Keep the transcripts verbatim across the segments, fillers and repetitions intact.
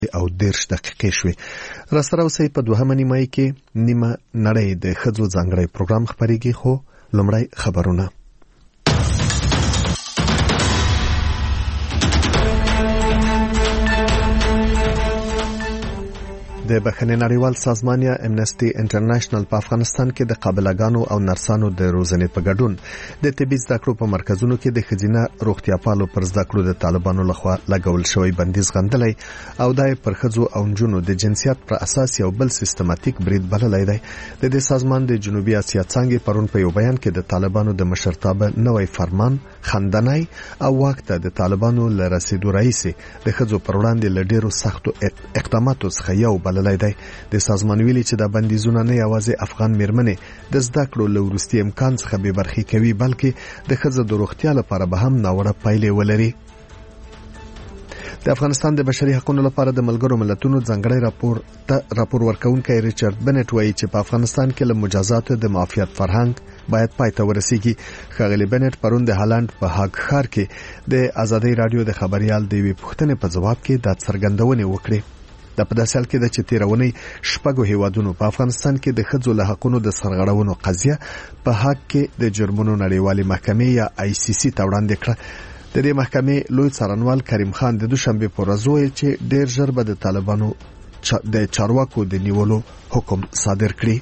او دیرش دقیقې شوې. راسره اوسئ په دوهمه نیمایي کې نیمه نړۍ د ښځو ځانګړی پروګرام خپرېږي، خو لومړی خبرونه. د بخښنې نړیوال سازمان یا امنسټي انټرنیشنل په افغانستان کې د قابله‌ګانو او نرسانو د روزنې په ګډون د طبي زده کړو په مرکزونو کې د ښځینه روغتیاپالو پر زده کړو د طالبانو لخوا لګول شوی بندیز غندلی او دا پر ښځو او نجونو د جنسیت پر اساس یو بل سیستماتیک برید بللی دی. د دې سازمان د جنوبي اسیا څانګې پرون په یو بیان کې د طالبانو د مشرتابه نوی فرمان خندنای او واک ته د طالبانو له رسیدو راهیسې د ښځو پر وړاندې له ډېرو سختو اقداماتو څخه یو بللی دی. د سازمان ویلي چې دا بندیزونه نه یوازې افغان میرمنې د زده کړو له وروستي امکان څخه بې برخې کوي، بلکې د ښځو د روغتیا لپاره به هم ناوړه پایلې ولري. د افغانستان د بشري حقوقو لپاره د ملګرو ملتونو ځانګړی راپور ته راپور ورکونکی ریچارډ بنټ وایي چې په افغانستان کې له مجازاتو د معافیت فرهنګ باید پای ته ورسیږي. ښاغلی بنټ پرون د هالند په هاګ ښار کې د ازادۍ راډیو د خبريال د یوې پوښتنې په ځواب کې دا څرګندونې وکړې. د په داسې حال کې د چې تیرونې شپږو هیوادونو په افغانستان کې د ښځو له حقونو د سرغړونو قضیه په هاګ کې د جرمونو نړیوالې محکمې یا آی سی سی ته وړاندې کړه. د دې محکمې لوی څارنوال کریم خان د دوشنبه په ورځ ویل چې ډېر ژر به د طالبانو د چارواکو د نیولو حکم صادر کړي.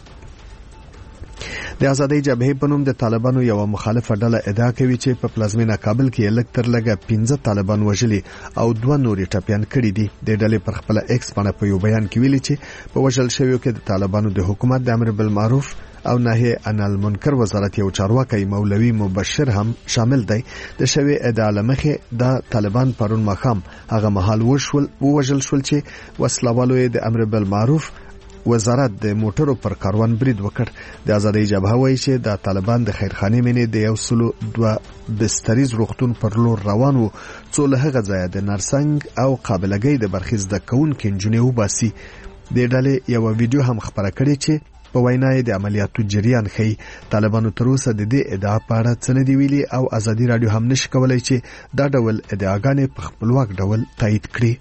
د ازادۍ جبهې په نوم د طالبانو یو مخالفه ډله ادعا کوي چې په پلازمینه کابل کې لږ تر لږه پنځه طالبان وژلي او دوه نورې ټپیان کړي دي. د ډلې پر خپل ایکس باندې په یو بیان کې ویلي چې په وژل شویو کې د طالبانو د حکومت د امر بالمعروف او نهي عن المنکر وزارت یو چارواکي مولوي مبشر هم شامل دی. د شوی ادعا لمخې د طالبان پرون ماښام هغه مهال وشول وژل شول چې وسلوالو د امر بالمعروف وزارت د موټرو پر کاروان برید وکړ. د ازادۍ جبهه وایي چې د طالبان د خیرخانې مینې د یو سلو دوه بستریز روغتون پر لور روان وو، څو له هغه ځایه د نرسنګ او قابلګۍ د برخې زده کوونکې نجونې وباسي. د ډلې یو ویډیو هم خپره کړې چې په وینا یې د عملیاتو جریان ښیي. طالبانو تر اوسه د دې ادعا په اړه څه نه دي ویلي او ازادي راډیو هم نشي کولی چې دا ډول ادعاګانې په خپلواک ډول تایید کړي.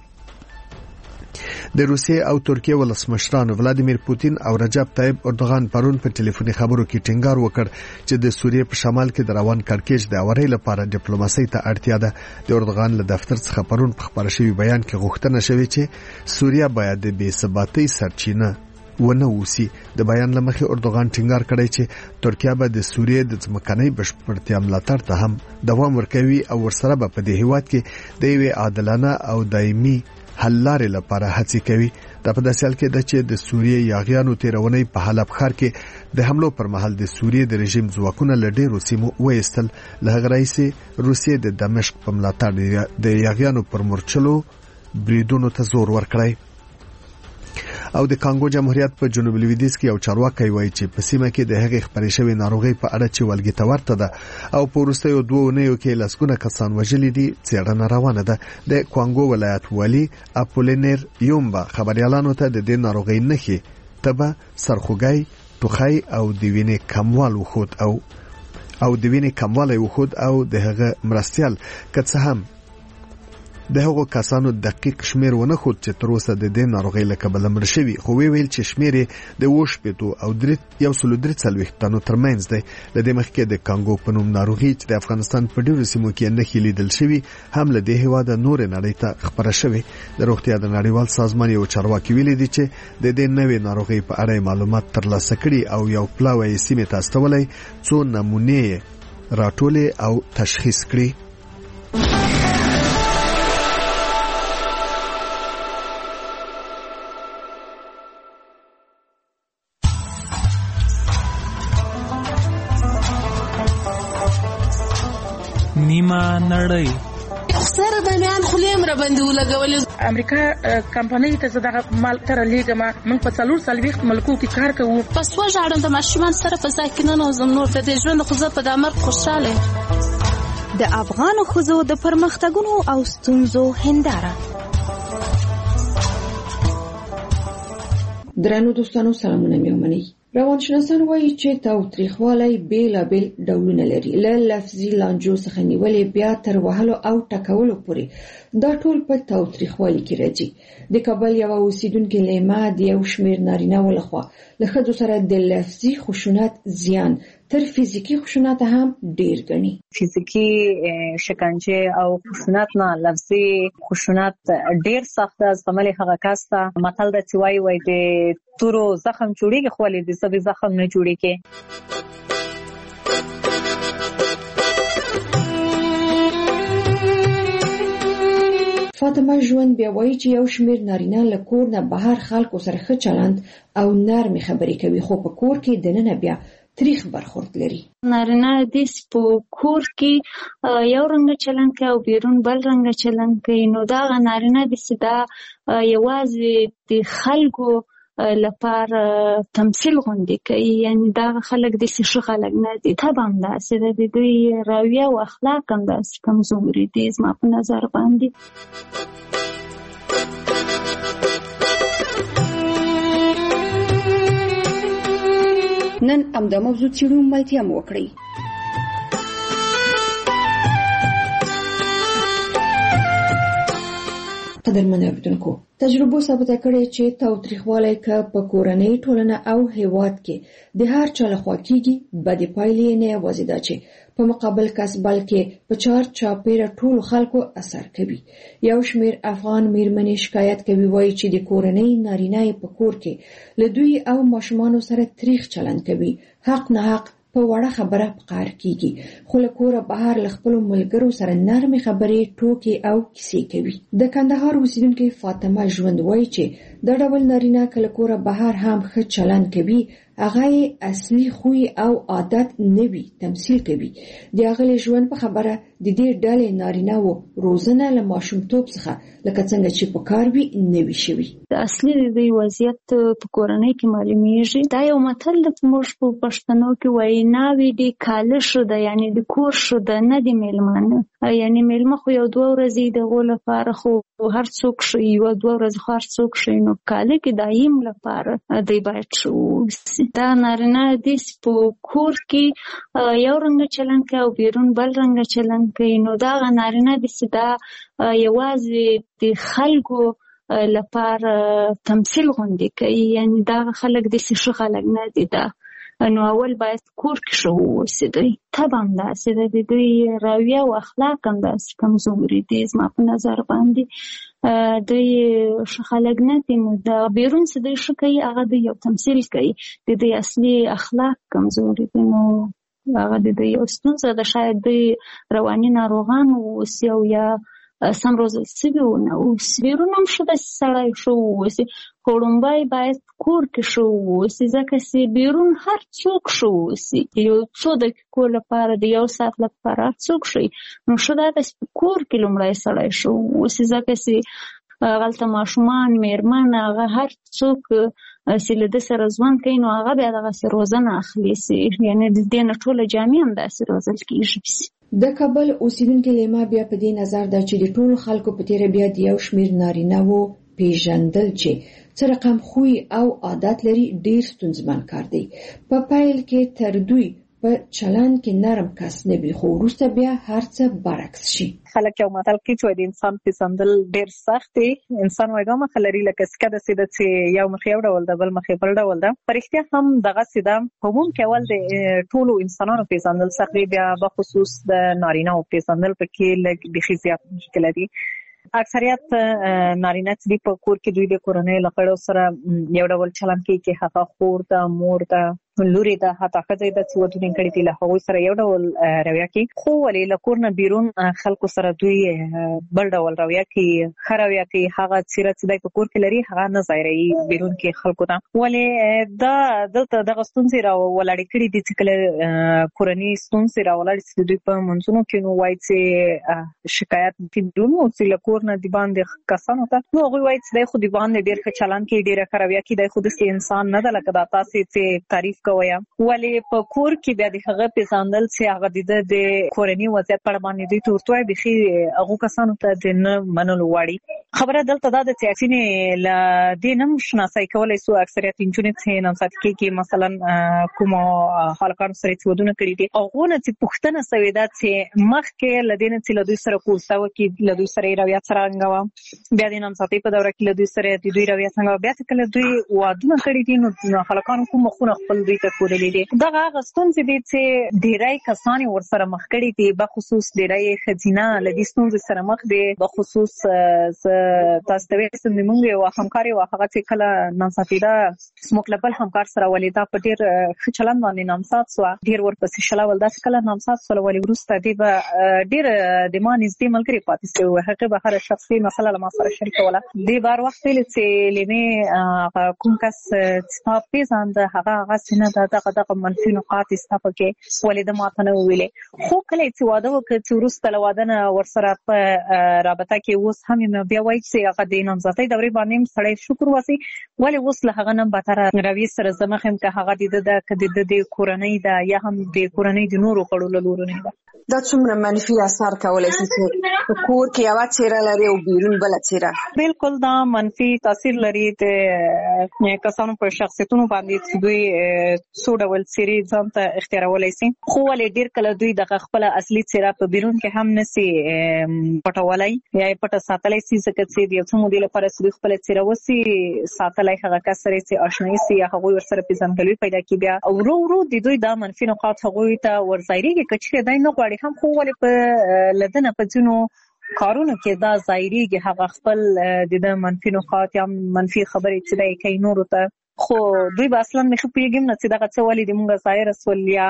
د روسیې او ترکیې ولسمشرانو ولادیمیر پوتین او رجب طیب اردوغان پرون په ټلیفوني خبرو کې ټینګار وکړ چې د سوریې په شمال کې د روان کړکېچ د اورۍ لپاره ډیپلوماسۍ ته اړتیا ده. د اردوغان له دفتر څخه پرون په خبره شوی بیان کې غوښتنه شوې چې سوریه باید د بې ثباتۍ سرچینه ونه اوسي. د بیان لمخې اردوغان ټینګار کړی چې ترکیه به د سوریې د ځمکنۍ بشپړتیا ملاتړ ته هم دوام ورکوي او ورسره به په دې هیواد کې د یوې عادلانه او دایمي حل لارې لپاره هڅې کوي. دا په داسې حال کې ده چې د سوریې یاغیانو تیرونې په حلب ښار کې د حملو پر مهال د سوریې د رژیم ځواکونه له ډېرو سیمو وایستل. له هغه راهیسې روسیې د دمشق په ملاتړ د یاغیانو پر مورچلو بریدونو ته زور ورکړی. او د کانګو جمهوریت په جنوب لویدیځ کې یو چارواکي وایي چې په سیمه کې د هغې خپرې شوې ناروغۍ په اړه چې ولګي ته ورته ده او په وروستیو دوه اونیو کې لسګونه کسان وژلي دي څېړنه روانه ده. د کانګو ولایت والي اپولینیر یومبا خبریالانو ته د دې ناروغۍ نښې تبه، سرخوږی، ټوخی او د وینې کموال وښود او او د وینې کموالی وښود او د هغه مرستیال که څه هم د هغو کسانو دقیق شمیر ونه خود چې تر اوسه د دې ناروغۍ له کبله مړه شوي، خو وی ویل چې شمیر یې د اووه شپېتو او یو سلو درې څلوېښت تنو ترمنځ دی. له دې مخکې د کانګو په نوم ناروغي چې د افغانستان په ډېرو سیمو کې نښې لیدل شوي هم له دې هېواده نورې نړۍ ته خپره شوې. د روغتیا د نړیوال سازمان یو چارواکي ویلي دي چې د دې نوې ناروغۍ په اړه معلومات ترلاسه کړي او یو پلاوی یې سیمې ته استولی څو نمونې یې راټولې او تشخیص کړي. نیمه نړۍ سره د میان خلیم را باندې ولګولې. امریکا کمپنۍ ته زداغه مال تر لیګما موږ په څلور سلويخت ملکو کې کار کوو. پس وژاړم د ماشومان سره په ځای کې نه نوزم نور د ژوند خو زه په دامر خوشاله. د افغان ښځو د پرمختګونو او ستونزو هنداره. درنو دوستانو سلامونه مې ومنئ. روانشناسان وایي چې تاوتریخوالی بیلابیل ډولونه لري، له لفظي لانجو څخه نیولې بیا تر وهلو او ټکولو پورې دا ټول په تاوتریخوالي کې راځي. د کابل یوه اوسیدونکې لیما د یو شمېر نارینه‌و لخوا له ښځو سره د لفظي خشونت زیان تر فزیکی خشونت هم ډیر ګڼي. فزیکی شکنجه او خشونت نه لفظي خشونت ډیر سخت از عمل هغه کس ته متل د چوي وای د تورو زخم جوړیږي خو ولې د سبي زخم نه جوړیږي. فاطمه ژوند بیا وایي چې یو شمېر نارینه له کور نه بهر خلکو سره ښه چلند او نرمې خبرې کوي، خو په کور کې دننه بیا تریخ برخورد لري. نارینه د په کور کې یو رنګ چلند کوي او بیرون بل رنګ چلند کوي، نو دا نارینه د سدا یوازې د خلکو لپاره تمثيل غونډې کوي، یعنی دا خلک د څه خلک نه دي. طبعا دا چې د دوی رویه او اخلاق هم داسې کمزوري دي زما په نظر باندې. نن همدا موضوع څېړو، ملتیا مو وکړئ. قدرمن اوریدونکو، تجربو ثابته کړې چې تاوتریخوالی که په کورنۍ، ټولنه او هیواد کې د هر چا لخوا کېږي، بدې پایلې نه یوازې دا چې په مقابل کس بلکې په چار چاپېره ټولو خلکو اثر کوي. یو شمېر افغان میرمنې شکایت کوي، وایي چې د کورنۍ نارینه په کور کې له دوی او ماشومانو سره تریخ چلند کوي، حق نه حق په وړه خبره پقار کیږي، خو له کوره بهر له خپلو ملګرو سره نرمې خبرې، ټوکې او کیسې کوي. د کندهار اوسیدونکې فاطمه ژوند وایي چې دا ډول نارینه که له کوره بهر هم ښه چلند کوي، هغه یې اصلي خوی او عادت نه وي، تمثیل کوي. د هغې ژوند په خبره د دې ډلې نارینه‌وو روزنه له ماشومتوب څخه لکه څنګه چې په کار وي نه وي شوي. د اصلي د دوی وضعیت په کورنۍ کې معلومیږي. دا یو متل د موږ په پښتنو کې وایي ناوې د کاله شو ده، یعنی د کور شو ده، نه د میلمانه. یعنی میلمه خو یو دوه ورځې د هغو لپاره خو هر څوک شي، یو دوه ورځې خو هر څوک شي، نو کاله کې دایم لپاره دی باید ښه واوسي. دا نارینه د په کور کې یو رنګ چلند کوي او بیرون بل رنګ چلند کوي، نو دا نارینه د دا یوازې د خلکو لپاره تمثیل غونډې کوي، یعنی دا خلک د څه خلک نه دي. دا نو اول باید کور کې ښه واوسېدی. طبعا داسې د دوی رویه او اخلاق هم داسې کمزوري دي زما په نظر باندې. دوی ښه خلک نه دي، نو د بیرون څه دوی ښه کوي هغه دوی یو تمثیل کوي، د دوی اصلي اخلاق کمزوري دي. نو هغه د دوی یو ستونزه ده، شاید دوی رواني ناروغان واوسي او یا سم روزل سوي ونه اوسي. بیرون هم ښه داسې سړی ښه واوسي، خو لومبی باید کور کې ښه واوسي، ځکه چې بیرون هر څوک ښه واوسي. یو څو دقیقو لپاره، د یو ساعت لپاره هر څوک شي، نو ښه دا ده چې په کور کې لومړی سړی ښه واوسي، ځکه چې هغلته ماشومان، میرمن، هغه هر څوک چې له ده سره ژوند کوي، نو هغه بیا دغسې روزنه اخلي سي، یعنې د دې نه ټوله جامې هم داسې روزل کېږي. د کابل اوسیدونکې لیما بیا په دې نظر ده چې د ټولو خلکو په تیره بیا د یو شمېر نارینه‌وو پیژندل چې څه رقم خوی او عادت لري ډیر ستونزمن کار دی. په پیل کې تر دوی په چلند کې نرم کس نه وي، خو وروسته بیا هر څه برعکس شي. خلک یو متل کې چې د انسان پیژندل ډیر سخت دی. انسان وایي دوه مخه لري، لکه سکه داسې ده چې یو مخ یو ډول ده، بل مخ بل ډول ده. په رښتیا هم دغسې ده. په عموم کې اول د ټولو انسانانو پیژندل سخت دی، بیا بخصوص د نارینه‌وو پیژندل پکې لږ بیخي زیات مشکل دي. اکثریت نارینه چې په کور کې دوی د کورنۍ له غړو سره یو ډول چلند کوي چې هغه خور ده، مور ده، لوري ده، حتی ښځې ده چې ودونه کړي دي، له هغوی سره یو ډول رویه کوي. خو ولې له کور نه بیرون خلکو سره دوی بل ډول رویه کوي، ښه رویه کوي. هغه څیره چې دی په کور کې لري هغه نه ظاهروي بیرون کې خلکو ته. ولې دا دلته دغه ستونزې راولاړې کړي دي چې کله کورني ستونزې راولاړې چې دوی په منځونو کې نو وایي چې شکایت بیرون اوسي له کور نه د باندې کسانو ته، نو هغوی وایي چې دی خو د باندې ډېر ښه چلند کوي، ډېره ښه رویه کوي، دی خو داسې انسان نه ده لکه دا تاسې چې تعریف کوي ولې په کور کې بیا د هغه پیژندل چې هغه د کورنۍ وضعیت په اړه باندې دوی تورتوي بخي هغه کسانو ته د نه منلو وړي خبره دلته دا د سیاسي ل دینم شناسي کولای سو اکثریت انجونې چې نامزد کېږي مثلا کوم حلقان سره چې ودونه کړی دي او غونه چې پښتنه سوي دا چې مخکې لدینه چې لدوی سره کول سو کې لدوی سره رویا څنګه بیا د نامزدۍ په دوره کې لدوی سره د دوی رویا څنګه بیا چې کله دوی وادونه کړی دي نو حلقان کوم مخونه خپل دوی ته کولې دي دا هغه ستونزې دي چې ډیرای کسان ور سره مخ کړی دي په خصوص ډیرای خزینه لدی ستونزې سره مخ دي په خصوص تاسو ته وایي چې موږ یو همکاري واخغه چې کله نامزدۍ دا سموکلبل همکار سره ولیدا په ډیر خچلن باندې نامزد سو ډیر ورپسې شلاول دا کله نامزد سو ولې ورسته دی به ډیر د ما نږدې ملګری پاتې شو هغه به هر شخصي مسله لما سره شریکوله دی بار وخت چې لمه کوم کس ستاپ پیزاند هغه هغه سینه دا دغه منفي نقاط ستاپ کې ولې د ماته نه ویلې خو کله چې واده وکړ چې ورسته لوادنه ورسره په رابطه کې اوس هم بیا وایي چې هغه د نامزدۍ دورې باندې سړی شکر وسی ولې اوس له هغه نه بهتر روي سره زمخم که هغه د د د کورنۍ دا یا هم د کورنۍ د نورو کړو له لورو نه دا څومره منفي اثر کولای شي چې کور کې یو چیرې لري او بیرون بل چیرې بالکل دا منفي تاثیر لري د کسانو په شخصیتونو باندې چې دوی څو ډول سری ځان ته اختیارولای شي خو ولې ډیر کله دوی د خپل اصلي چیرې په بیرون کې هم نسی پټولای یا پټه ساتلای شي ځکه چې د یو څو مودې لپاره چې خپل چیرې وسی ساتلای هغه کسره چې آشنایي سي هغه ورسره پیژندګلوي پیدا کی بیا او ورو ورو د دوی د منفي نقاط هغه ته ورځایري کچې دای نه غواړي هم خو ولې په لدنه په جنو کارونه کې دا ظاهري هغه خپل د منفي نقاط یا منفي خبرې چې دای کوي نور ته خو دوی به اصلا مخ پیګم نه چې دا څه ولې د موږ ظاهر رسول یا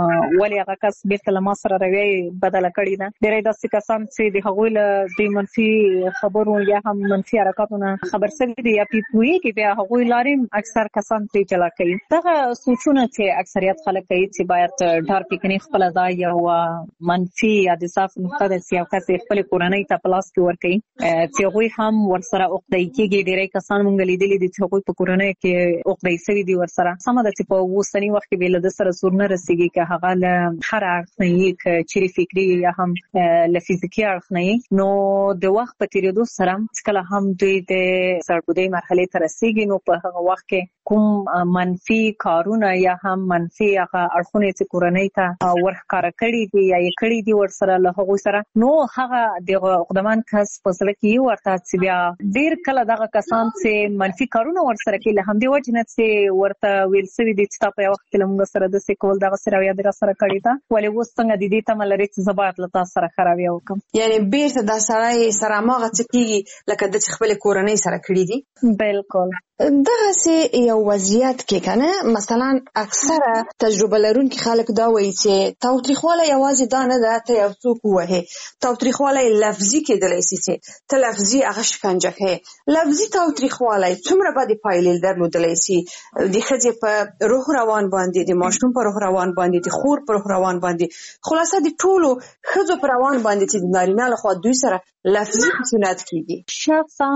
ولې هغه کس بیرته له ما سره روي بدل کړی نه ډېر داسې کسان چې د هغوی له د منفي خبرو یا هم منفي حرکاتونه خبر سوي دي یا پیپوي کې بیا هغوی لاریم اکثر کسان پرې چلا کوي دا سوچونه چې اکثریت خلک کوي چې باید ډار پکني خپل ځای او منفي یا د صاف نقطه د سیاست خپل کورنۍ ته پلاس کې ور کوي چې هغوی هم ور سره اوقدای کېږي ډېر کسان مونږ لیدلي دي چې هغوی په کورنۍ کې او قیسوي دی ور سره سم د چې په وسنی وخت کې بل د سره سور نه رسیږي که هغه له هر اړخ نه یې ک چيري فکری یا هم له فزیکی اړخ نه نو د وخت په تیریدو سره کله هم دوی د سرګودي مرحله ته رسیږي نو په هغه وخت کې کوم منفي کارونه یا هم منفي هغه اړخونه چې کورنۍ ته ورخکار کړي دي یا یې کړي دي ور سره له هغه سره نو هغه د خدمان کس په سره کې ورته چې بیا ډیر کله دغه کسان چې منفي کارونه ور سره کې له هم دی وجه چې ورته ویل سوي دي چې په وخت کې موږ سره د سیکول دغه سره یا د سره کړی دا ولې وس څنګه د دې تمل لري چې زبات لتا سره خرابې وکم یعنی بیرته د سره سره ماغه چې لکه د خپل کورنۍ سره کړی دي بالکل دغه سي یو وضعیت کې کنه مثلا اکثره تجربه لرونکي خلک دا وایي چې تاوتریخواله یوازې دا نه ده ته یو څوک وایي تاوتریخواله لفظي کېدلی شي چې ته لفظي هغه شکنجه کوي لفظي تاوتریخواله څومره باندې پایلې درلودلی شي د ښځې په روح روان باندې د ماشوم په روح روان باندې د خور په روح روان باندې خلاصه د ټولو ښځو په روان باندې چې د نارینه لخوا دوی سره لفظي خشونت کیږي شخصا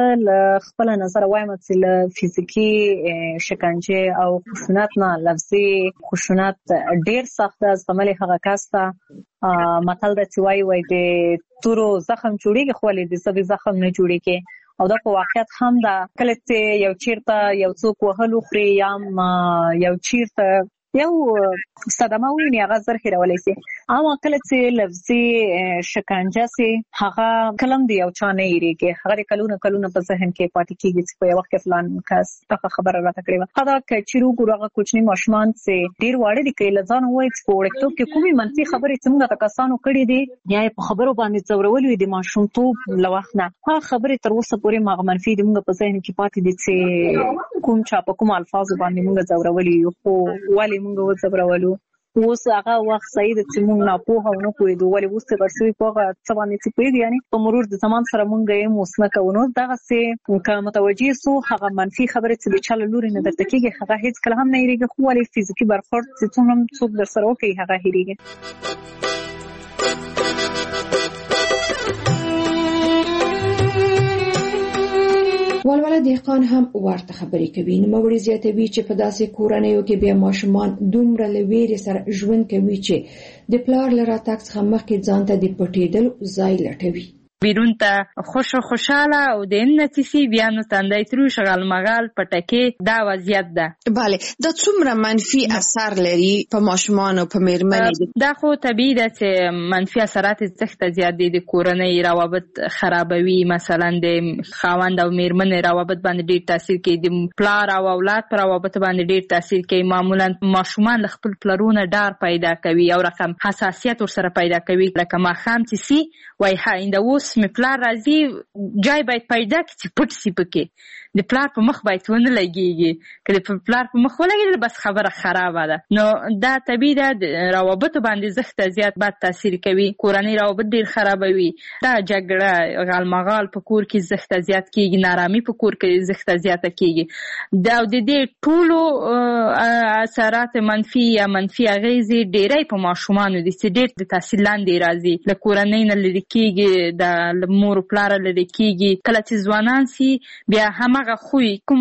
له خپل نظر وایم چې فزیکی شکنجه او خشونت نه لفظي خشونت ډیر سخت از عمل هغه کاستا متل د چوي وای د تورو زخم جوړیږي خو له دې سبي زخم نه جوړیږي او دا په واقعیت هم دا کله چې یو چیرته یو څوک وهلو خري یا یو چیرته یو صدمه ویني هغه زر هیرولای شي اما کله چې لفظي شکنجه سي هغه کلم دی او چا نه یریږي هغه کلونه کلونه په ذهن کې پاتې کیږي چې په یو وخت کې فلان کس هغه خبره راته کړې و هغه چې روغه کوچنی ماشومان سي ډیر واړه دي کله ځان وایي چې په وړکتوب کې کومي منفي خبرې څنګه تکاسانو کړې دي یا په خبرو باندې څورول وي د ماشومتوب لوخنه هغه خبرې تر اوسه پورې ماغه منفي دي موږ په ذهن کې پاتې دي چې کوم چا په کوم الفاظ باندې موږ څورولي خو والی موږ وڅورولو اوس هغه وخت سید چې موږ نه پوهه او نه پوهېدو ولې اوس ته ورسوي په هغه څه باندې چې پوهېږي یعنی په مرور د زمان سره موږ یې اوس نه کوو نو دغسې که متوجه سو هغه منفي خبرې چې د چا له لورې نه درته کېږي هغه هېڅکله هم نه هېرېږي خو ولې فزیکي برخورد چې څومره څوک در سره وکړي هغه هېرېږي ولوله دهقان هم ورته خبرې کوي. نوموړي زیاتوي چې په داسې کورنیو کې بیا ماشومان دومره له ویرې سره ژوند کوي چې د پلار له راتګ څخه مخکې ځان ته د پټېدلو ځای لټوي. بیرون ته خوش و خوشاله او د امنتیسی بیا نو تندای تروش غلمغال پټکې دا وضعیت ده. بله دا څومره منفي اثر لري په ماشومان او په میرمنې؟ دا خو طبیعي ده چې منفي اثرات زښت زیات دي. د کورنۍ روابط خرابوي، مثلا د خاوند او میرمنې روابط باندې ډیر تاثیر کوي، د پلار او اولاد پر روابط باندې ډیر تاثیر کوي. معمولا ماشومان له خپل پلرونه ډار پیدا کوي او رقم حساسیت ورسره پیدا کوي. لکه ماښام چې سي وای هاینده اوس مې پلار راځي جای باید پیدا کړي چې پټ سي پکې، د پلار په مخ باید ونه لګېږي. که د پلار په مخ ولګېدل بس خبره خرابه ده. نو دا طبیعي ده، د روابطو باندې زښت زیات بد تاثیر کوي، کورنۍ روابط ډېر خرابوي. دا جګړه غالمغال په کور کې زښت زیات کېږي، نارامي په کور کې زښت زیاته کېږي. دا د دې ټولو اثرات منفي یا منفي اغېزې ډېری په ماشومانو دي چې ډېر د تاثیر لاندې راځي، له کورنۍ نه لرې کېږي، د مور پلار لرې کېږي. کله چې ځوانان سي بیا همغه خوی کوم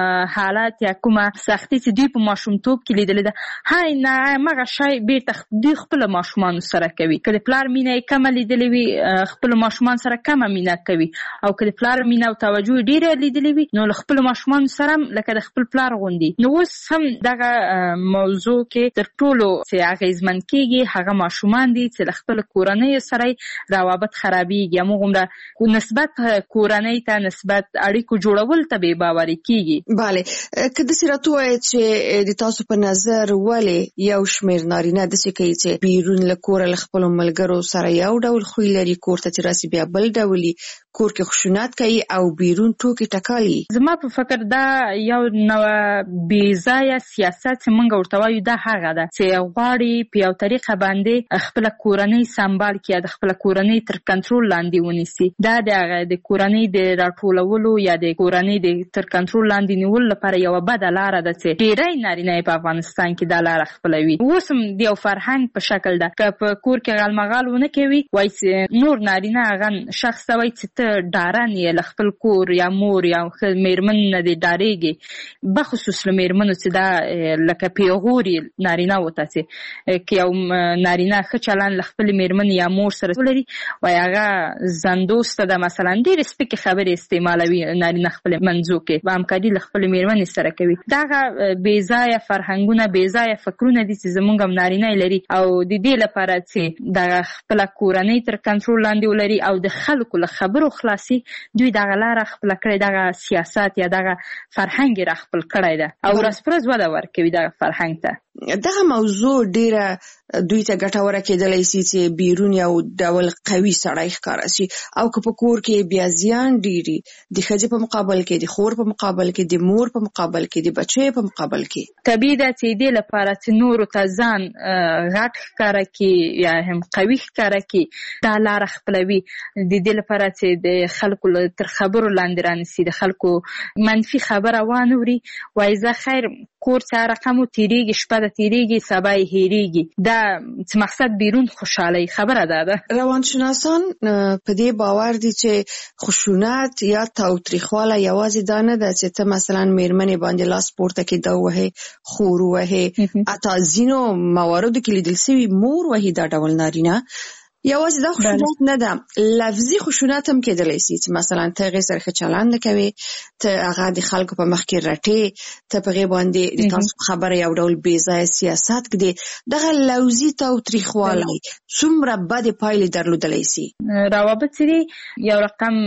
حالات یا کومه سختي چې دوی په ماشومتوب کې لیدلې ده هاي نه همغه شی بیرته دوی خپل ماشومان سره کوي. که د پلار مینه یې کمه لیدلې وي خپل ماشومان سره کمه مینه کوي، او که د پلار مینه او توجه ډېره لیدلې وي نو له خپل ماشومان سره لکه د خپل پلار غوندي. نو اوس هم دغه موضوع کې تر ټولو چې اغېزمن کېږي هغه ماشومان دي چې له خپل کورنۍ سره روابط خرابېږي. همغومره نسبت کورنۍ ته نسبت اړیکو جوړول ته بې باوري کېږي. بله که داسې راته ووایې چې د تاسو په نظر ولې یو شمېر نارینه داسې کوي چې بیرون له کوره له خپلو ملګرو سره یو ډول خوی لري، کور ته چې راسي بیا بل ډول، کور کې خشونت کوي او بیرون ټوکې ټکالي؟ زما په فکر دا یو نوع بې ځایه سیاست چې موږ ورته وایو دا هغه ده چې غواړي په یو طریقه باندې خپله کورنۍ سمبال کړي، د خپله کورنۍ تر کنټرول لاندې ونیسي. دا د هغه د کورنۍ د راټولولو یا د کورنۍ د تر کنټرول لاندې نیولو لپاره یوه بده لاره ده چې ډېری نارینه په افغانستان کې دا لاره خپلوي. اوس هم د یو فرهنګ په شکل ده که په کور کې غالمغال ونه کوي وایي چې نور نارینه هغه شخص ته وایي چې ته ډارن یې له خپل کور یا مور یا میرمن نه دې ډارېږي. بخصوص له میرمنو چې دا لکه پیغوري نارینه وته چې که یو نارینه ښه چلند له خپلې میرمنې یا مور سره ولري وایي هغه زندوسته ده، مثلا ډېرې سپکې خبرې استعمالوي نارینه خپل منځو کې، همکاري له خپل میرمنې سره کوي. دغه بې ځایه فرهنګونه بې ځایه فکرونه دي چې زموږ هم نارینه لري، او د دې لپاره چې دغه خپله کورنۍ تر کنټرول لاندې ولري او د خلکو له خبرو خلاصي، دوی دغه لاره خپله کړې، دغه سیاست یا دغه فرهنګ یې را خپل کړی ده او ورځ په ورځ وده ورکوي دغه فرهنګ ته. دغه موضوع ډیره دوی ته ګټوره کېدلی سي چې بیرون یو ډول قوي سړی ښکاره شي، او که په کور کې بیا زیان ډېري د ښځې په مقابل کې، د خور په مقابل کې، د مور په مقابل کې، د بچیو په مقابل کې. طبیعي ده چې دې لپاره چې نورو ته ځان غټ ښکاره کړي یا هم قوي ښکاره کړي دا لاره خپلوي. د دې لپاره چې د خلکو تر خبرو لاندې رانیسي، د خلکو منفي خبره وانه وري، وایي زه خیر کور چې رقم تیریږي شپه ده تیریږي سبا یې هېرېږي. دا چې مقصد بیرون خوشحالۍ خبره ده ده. روانشناسان په دې باور دي چې خشونت یا تاوتریخوالی یوازې دا نه ده چې ته مثلا میرمنې باندې لاس پورته کې دا وهې، خور وهې، حتی ځینو مواردو کې لیدل سوي مور وهي دا ډول نارینه. یوازې دا خشونت نه ده، لفظي خشونت هم کېدلی سي چې مثلا ته هغې سره ښه چلند نه کوې، ته هغه د خلکو په مخ کې رټې، ته په هغې باندې د تاسو په خبره یو ډول بې ځایه سیاست ږدې. دغه لفظي تاوتریخوالی څومره بدې پایلې درلودلی سي؟ روابط چې دي یو رقم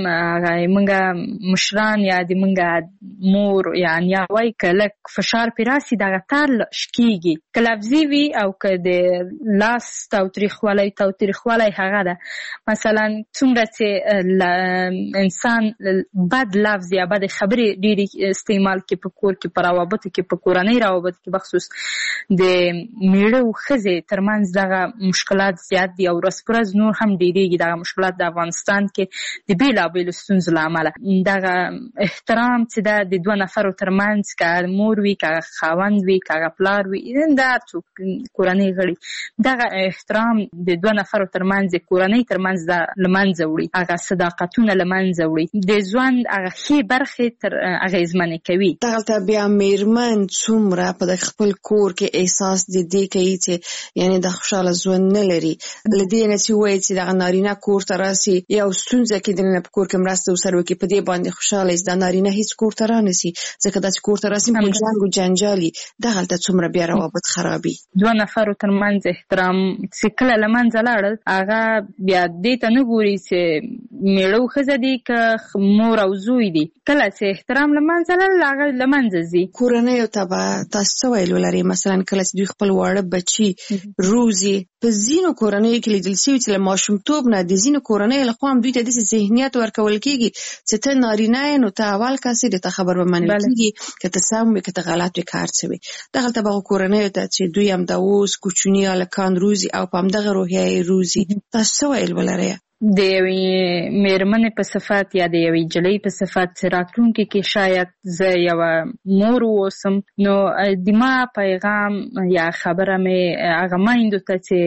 موږ مشران یا د موږ مور یا نیا وایي که لږ فشار پرې راسي دغه تار شکېږي، که لفظي وي او که د لاس تاوتریخوالی تاوتریخوالی هغه ده. مثلا څومره چې انسان بد لفظ یا بد خبرې ډېرې استعمال کې په کور کې، په روابطو کې، په کورنۍ روابطو کې، بخصوص د میړه او ښځې ترمنځ دغه مشکلات زیات دي او ورځ په ورځ نور هم ډېرېږي. دغه مشکلات د افغانستان کې د بېلابېلو ستونزو له امله دغه احترام چې ده د دوه نفرو ترمنځ، که مور وي، که خاوند وي، که پلار وي، د هر څوک کورنۍ غړي، دغه احترام د دوه نفرو ترمنځ ترمنځ کورنۍ ترمنځ دا لمنځه وړي، هغه صداقتونه لمنځه وړي، د ژوند هغه ښې برخې تر اغېزمنې کوي. دغلته بیا میرمن څومره په خپل کور کې احساس د دې کوي چې یعنی د خوشاله ژوند نه لري، لدې نه چې وایي چې دغه نارینه کور ته راسي یو ستونزه کې دننه په کور کې مرسته ورسره وکړي، په دې باندې خوشاله است. دا نارینه هیڅ کور ته رانسي ځکه داسې کور ته راسي په جنګ او جنجالي، دغلته څومره بیا روابط خرابي. دوه نفرو ترمنځ احترام چې کله له منځه لاړل، هغه بیا دې ته نه ګوري چې میړه او ښځه دي که مور او زوی دي، کله چې احترام له منځه لاړل هغه له منځه ځي. کورنیو ته به تاسو څه ویلو لرئ؟ مثلا کله چې دوی خپل واړه بچي روزي، په ځینو کورنیو کې لیدل شوي چې له ماشومتوب نه د ځینو کورنیو له خوا هم دوی ته داسې ذهنیت ورکول کېږي چې ته نارینه یې نو ته اول کس یې، د ته خبر به منل کېږي که ته سم وي که ته غلط وي که هر څه وي. دغلته به هغو کورنیو ته چې دوی هم د اوس کوچني هلکان روزي او په همدغه روحیه یې روزي، تاسو څه ویل ولرئ؟ د یوې میرمنې په صفت یا د یوې نجلۍ په صفت چې راتلونکي کې شاید زه یوه مور واوسم، نو د ما پیغام یا خبره مې هغه میندو ته چې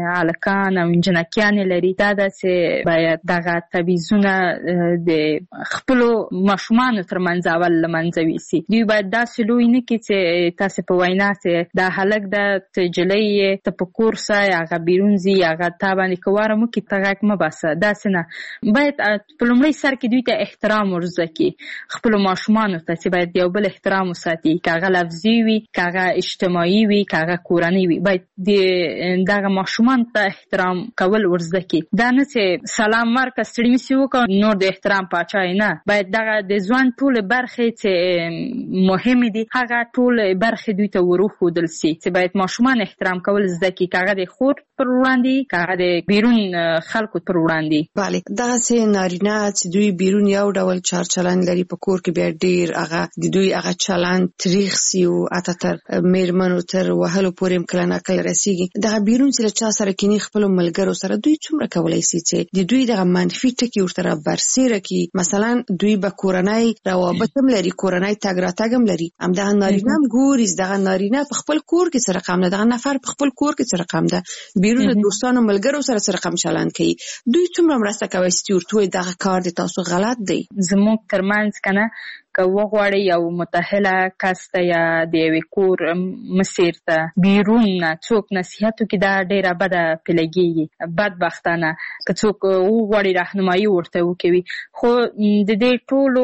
هلکان او نجونکیانې لري دا ده چې باید دغه تبعیضونه د خپلو ماشومانو ترمنځ اول له منځه ویسي. دوی باید داسې لوی نه کړي چې تاسې په وینا چې دا هلک ده ته نجلۍ یې ته په کور ځه هغه بیرون ځي هغه تا باندې که واره مه کړي ته غږ مه باسه، داسې نه. باید په لومړي سر کې دوی ته احترام ورزده کړي، خپلو ماشومانو ته چې باید یو بل احترام وساتي، که هغه لفظي وي که هغه اجتماعي وي که هغه کورنۍ وي، باید دغه ماشومانو ته احترام کول ورزده کړي. دا نه چې سلام ورکړه ستړي مسې وکړه نور د احترام پاچا یې نه، باید دغه د ژوند ټولې برخې چې مهمې دي هغه ټولې برخې دوی ته وروښودل سي چې باید ماشومان احترام کول زده کړي، که هغه د خور پر وړاندې که هغه د بیرون خلکو پر وړاندې. بله، دغسې نارینه چې دوی بیرون یو ډول چار چلند لري، په کور کې بیا ډیر هغه د دوی هغه چلند تریخ سي او حتی تر میرمنو تر وهلو پورې هم کله ناکله رسیږي. دغه بیرون چې له چا سره کیني خپلو ملګرو سره، دوی څومره کولی سي چې د دوی دغه منفي ټکي ورته برسېره کړي؟ مثلا دوی به کورنۍ روابط هم لري، کورنۍ تګ راتګ هم لري، همدغه نارینه هم ګوري دغه نارینه په خپل کور کې څه رقم ده، دغه نفر په خپل کور کې څه رقم ده، بیرون د دوستانو ملګرو سره څه رقم چلند کوي. دوی څومره مرسته کوي چې ورته وایي دغه کار د تاسو غلط دی؟ زموږ ترمنځ که نه که وغواړي یو متأهله کس ته یا د یوې کور مسیر ته بیرون نه څوک نصیحت وکړي، دا ډېره بده پې لګېږي، بدبختانه که څوک وغواړي راهنمایي ورته وکوي. خو د دې ټولو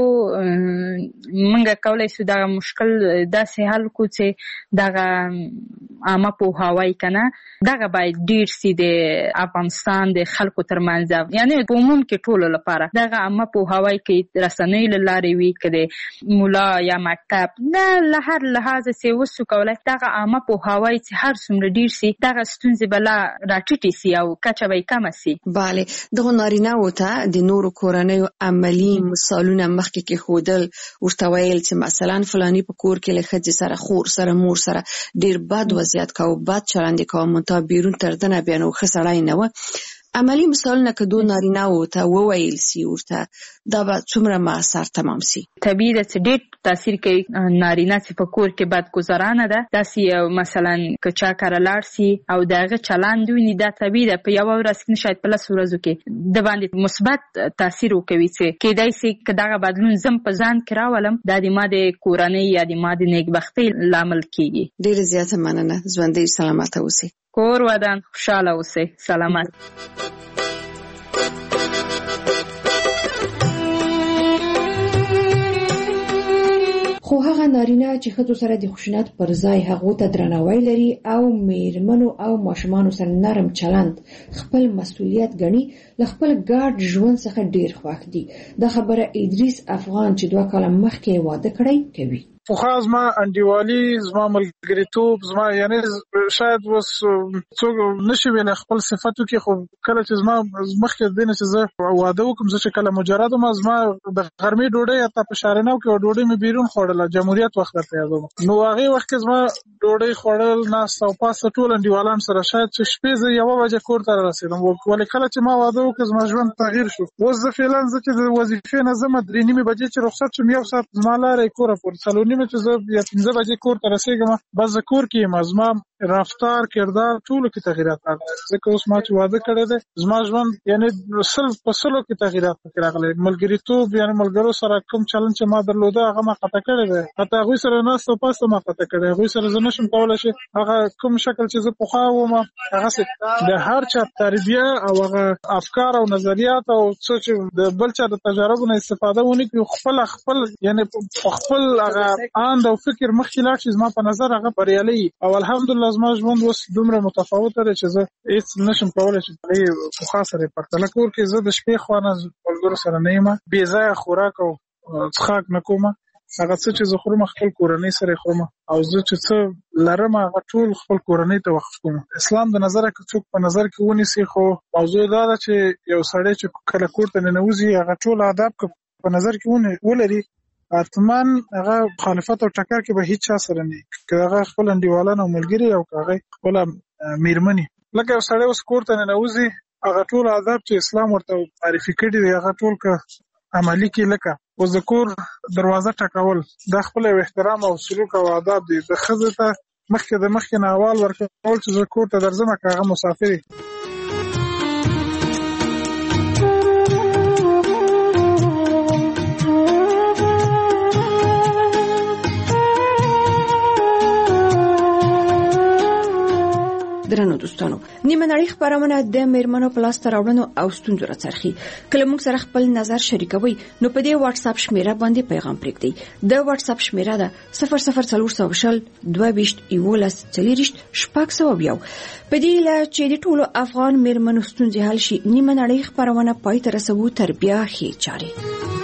موږ کولی شو دغه مشکل داسې حل کړو چې دغه عامه پوهاوی که نه دغه باید ډېر سي د افغانستان د خلکو ترمنځ، یعنې په عموم کې ټولو لپاره دغه عامه پوهاوی کې رسنیو له لارې وي که د مولا یا مکتب نه له هر لحاظه چې وسو کولی دغه عامه پوهاوی چې هر څومره ډېر سي دغه ستونزې به لا راټیټې سي او کچه به یې کمه سي. بله، دغو نارینه‌وو ته د نورو کورنیو عملي مثالونه مخکې کېښودل، ورته ویل چې مثلا فلاني په کور کې له ښځې سره خور سره مور سره ډېر بد وضعیت کوه، بد چلند یې کوه، منتها بیرون تر ده نه بیا نو ښه سړی نه و. عملي مثالونه که دو نارینه‌وو ته وویل سي ورته، دا به څومره مؤثر تمام سي؟ طبیعي ده چې ډېر تاثیر کوي. نارینه چې په کور کې بدګذرانه ده، داسې مثلا که چا کره لاړ سي او د هغه چلند ویني، دا طبیعي ده په یوه ورځ کې نه شاید په لسو ورځو کې د باندې مثبت تاثیر وکوي چې کیدای سي که دغه بدلون زم په ځان کې راولم دا د ما د کورنۍ یا د ما د نیکبختۍ لامل کیږي. ډېره زیاته مننه، ژوندۍ سلامته اوسئ. کور ودان خوشحاله اوسئ، سلامت. خو هغه نارینه چې ښځو سره د خشونت پر ځای هغو ته درناوی لري او میرمنو او ماشومانو سره نرم چلند خپل مسؤلیت ګڼي، له خپل ګډ ژوند څخه ډیر خوښ دي. دا خبره ادریس افغان چې دوه کاله مخکې واده کړی کوي. خو خاص ما انډیوالي زما ملګریتوب زما یعنی شاید وس څوک نشي ویل خپل صفاتو کې، خو کله چې زما مخکې دینه چې زه واده وکم، زه چې کله مجرد ما زما د غرمې ډوډۍ اته په شارنو کې ډوډۍ مې بیرون خوړله، جمهوریت وخت ته یادوم. نو هغه وخت کې زما ډوډۍ خوړل ناس او پاس ټول انډیوالان سره شاید چې شپې زه یو بجې کور ته رسیدم، ولې کله چې ما واده وکړ زما ژوند تغییر شو. اوس زه فعلا زه چې د وظیفې نه زما درې نیمې بجې چې رخصت شم، یو ساعت زما لارې کوره پورې څلور نیمې چې زه یا پنځه بجې کور ته رسیږم، بس زه کور کې یم. زما رفتار کردار ټولو کې تغیرات راغلي. ځکه اوس ما چې واده کړی دی زما ژوند یعنی سل په سلو کې تغیرات پکې راغلي. ملګریتوب یعنی ملګرو سره کوم چلند چې ما درلوده هغه ما قطع کړی دی. حتی هغوی سره ناسته پاسته ما قطع کړی. هغوی سره زه نشم کولی چې هغه کوم شکل چې زه پخوا وم هغسې د هر چا تربیه او هغه افکار او نظریات او څه چې د بل چا د تجاربو نه استفاده ونه کړي خپل خپل یعنی خپل هغه اند او فکر مخکې لاړ شي زما په نظر هغه بریالی. او الحمدلله زما ژوند اوس دومره متفاوته دی چې زه هېڅ نشم کولی چې هغې پخوا سره یې پرتله کور کې زه د شپې خوا نه ملګرو سره نه یم، بې ځایه خوراک او څښاک نه کوم. هغه څه چې زه خورم خپل کورنۍ سره یې خورم او زه چې څه لرم هغه ټول خپل کورنۍ ته وقف کوم. اسلام د نظره که څوک په نظر کې ونیسي خو موضوع دا ده چې یو سړی چې کله کور ته ننوځي هغه ټول آداب که په نظر کې ولري حتما هغه مخالفت او ټکر کې به هیڅ چا سره نه که هغه خپل انډیوالان او ملګري او که هغه خپله میرمنې. لکه یو سړی اوس کور ته ننوځي هغه ټول آداب چې اسلام ورته معرفي کړي دي هغه ټول که عملي کې لکه اوس د کور دروازه ټکول دا خپل یو احترام او سلوک او آداب دي. د ښځې ته مخکې د مخکې نه احوال ورکول چې زه کور ته درځم که هغه مسافر وي. درنو دوستانو، نیمه نړۍ خپرونه د میرمنو په لاسته راوړنو او ستونزو راڅرخي. کله موږ سره خپل نظر شریکوي نو په دې واتس اپ شمیره باندې پیغام پرېږدئ. د واتس اپ شمیره ده صفر صفر څلور سوه شل دوه ویشت یولس څلېرویشت شپږ سوه یو. په دې هیله چې د ټولو افغان میرمنو ستونزې حل شي نیمه نړۍ خپرونه پای ته رسوو تر بیا ښې چارې.